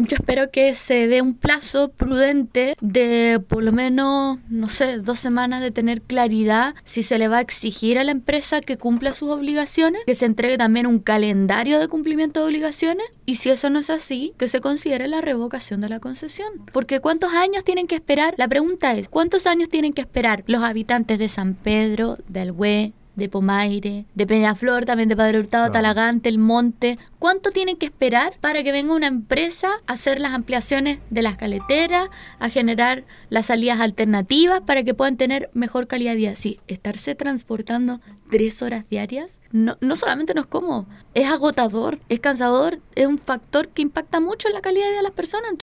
Yo espero que se dé un plazo prudente de por lo menos, no sé, 2 semanas de tener claridad si se le va a exigir a la empresa que cumpla sus obligaciones, que se entregue también un calendario de cumplimiento de obligaciones y si eso no es así, que se considere la revocación de la concesión. Porque ¿cuántos años tienen que esperar? La pregunta es, ¿cuántos años tienen que esperar los habitantes de San Pedro, de Alhué, de Pomaire, de Peñaflor, también de Padre Hurtado, Claro. Talagante, El Monte? ¿Cuánto tienen que esperar para que venga una empresa a hacer las ampliaciones de las caleteras, a generar las salidas alternativas para que puedan tener mejor calidad de vida? Sí, estarse transportando 3 horas diarias no solamente no es cómodo, es agotador, es cansador, es un factor que impacta mucho en la calidad de vida de las personas.